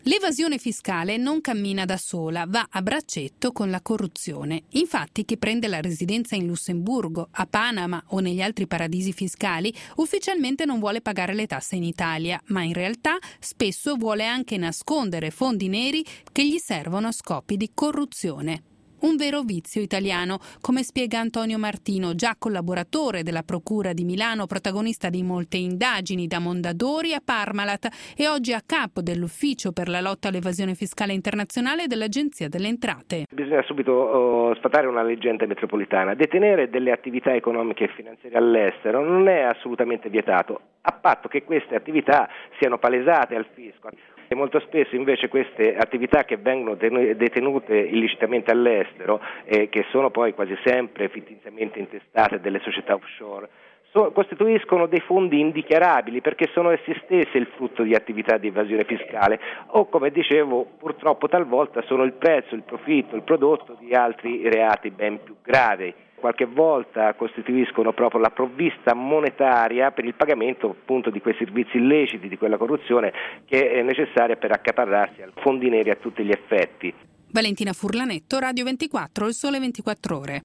L'evasione fiscale non cammina da sola, va a braccetto con la corruzione. Infatti chi prende la residenza in Lussemburgo, a Panama o negli altri paradisi fiscali ufficialmente non vuole pagare le tasse in Italia, ma in realtà spesso vuole anche nascondere fondi neri che gli servono a scopi di corruzione. Un vero vizio italiano, come spiega Antonio Martino, già collaboratore della Procura di Milano, protagonista di molte indagini da Mondadori a Parmalat e oggi a capo dell'Ufficio per la lotta all'evasione fiscale internazionale dell'Agenzia delle Entrate. Bisogna subito sfatare una leggenda metropolitana. Detenere delle attività economiche e finanziarie all'estero non è assolutamente vietato, a patto che queste attività siano palesate al fisco. E molto spesso invece queste attività che vengono detenute illecitamente all'estero che sono poi quasi sempre fittiziamente intestate delle società offshore, costituiscono dei fondi indichiarabili perché sono essi stessi il frutto di attività di evasione fiscale o, come dicevo, purtroppo talvolta sono il prezzo, il profitto, il prodotto di altri reati ben più gravi. Qualche volta costituiscono proprio la provvista monetaria per il pagamento appunto di quei servizi illeciti, di quella corruzione che è necessaria per accaparrarsi fondi neri a tutti gli effetti. Valentina Furlanetto, Radio 24, Il Sole 24 Ore.